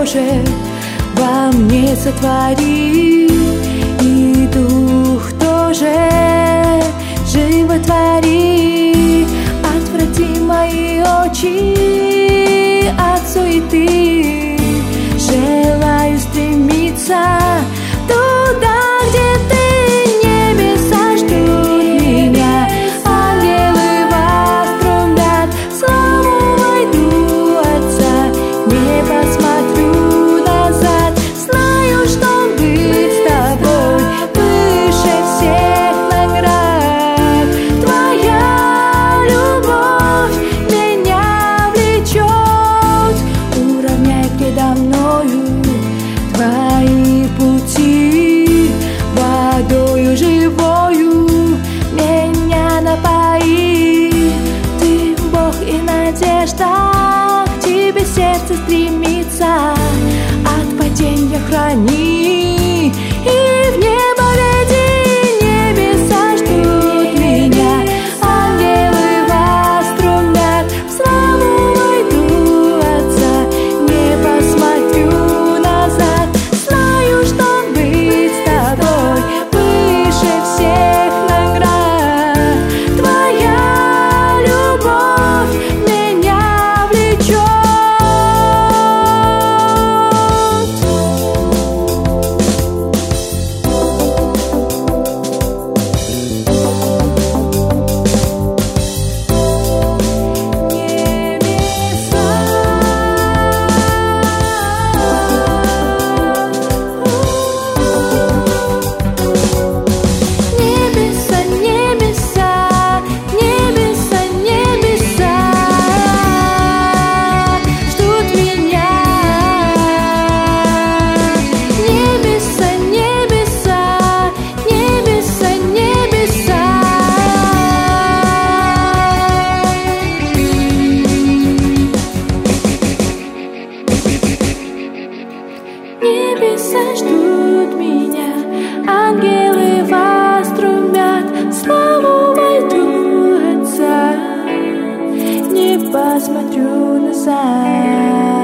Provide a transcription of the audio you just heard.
тоже во мне сотвори, и дух тоже животвори. Отврати мои очи от суеты, желаю стремиться туда, где ты. Небеса ждут меня, ангелы вострунят, славу войду Отца, не посмотрю назад. Знаю, что быть с тобой выше всех наград. Твоя любовь меня влечет, уравняй предо мною твои пути, водою живою меня напои. Ты Бог и надежда, к тебе сердце стремится, от падения храни и в небо веди. Небеса ждут меня, ангелы вострунят, в славу войду Отца, не посмотрю назад. Знаю, что быть с тобой выше всех наград. Твоя любовь меня влечет. Небеса, небеса, небеса, небеса ждут меня. Небеса, небеса, небеса, небеса. Небеса ждут меня, ангелы вострунят, славу войду Отца, не посмотрю назад.